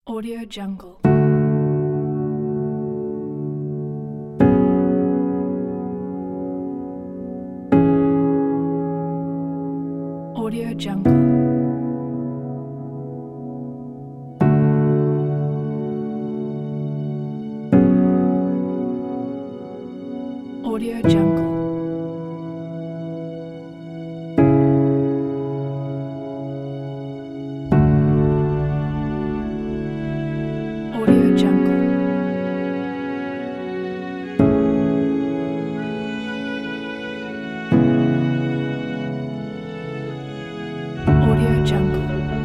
Audio Jungle. Audio Jungle. Audio Jungle. Audio Jungle. Audio Jungle.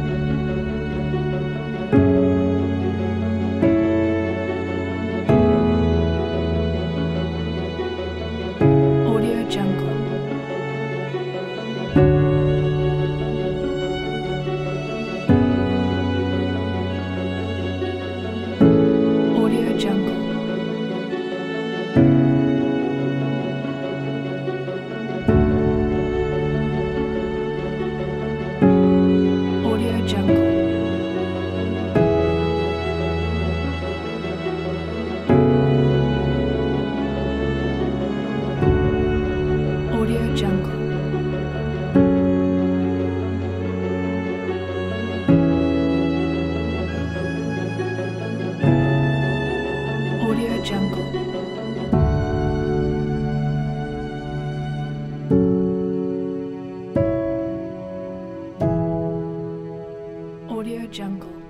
Audio Jungle. Audio Jungle. Audio Jungle. Audio Jungle. Audio Jungle. Audio Jungle.